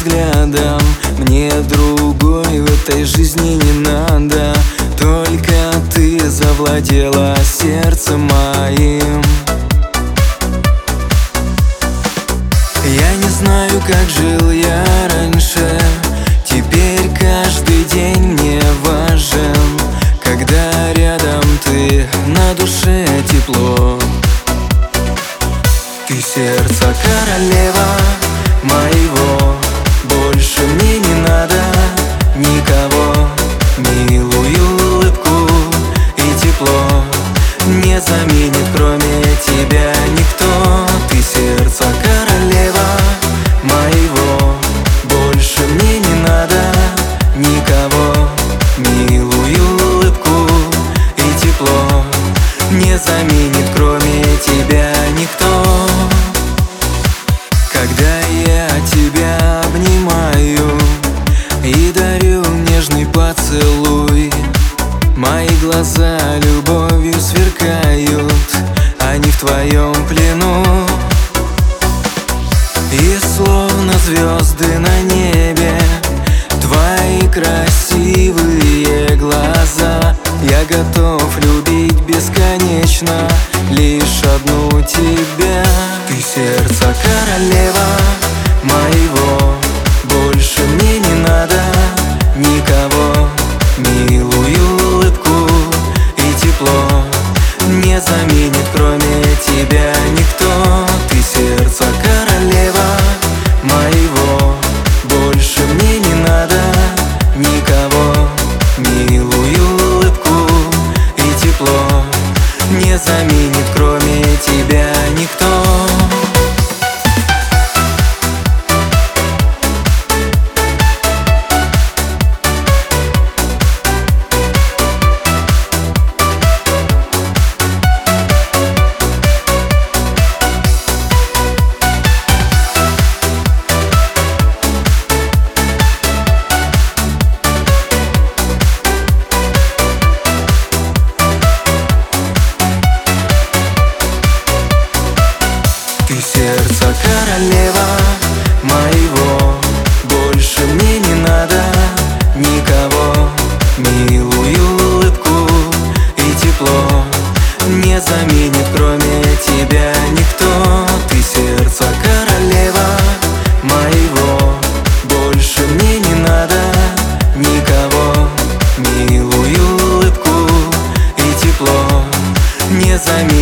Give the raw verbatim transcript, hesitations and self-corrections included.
взглядом. Мне другой в этой жизни не надо, только ты завладела сердцем моим. Я не знаю, как жил я раньше, теперь каждый день мне важен. Когда рядом ты, на душе тепло. Ты сердца королева моего, больше мне не надо никого. Милую улыбку и тепло не заменит, кроме тебя, никто. Ты сердца королева моего, больше мне не надо никого. Милую улыбку и тепло не заменит, кроме тебя, никто. Когда я тебя обнимаю и дарю нежный поцелуй, мои глаза любовью сверкают, они в твоем плену. И словно звезды на небе твои красивые глаза, я готов любить бесконечно лишь одну тебя. Ты сердца королева моего, больше мне не надо никого. Милую улыбку и тепло не заменит, кроме тебя, никто. Ты сердца королева моего, больше мне не надо никого. Милую улыбку и тепло не заменит, кроме тебя, никто. Ты сердца королева моего, больше мне не надо никого. Милую улыбку и тепло не заменит, кроме тебя, никто. Ты сердца королева моего, больше мне не надо никого. Милую улыбку и тепло не заменит.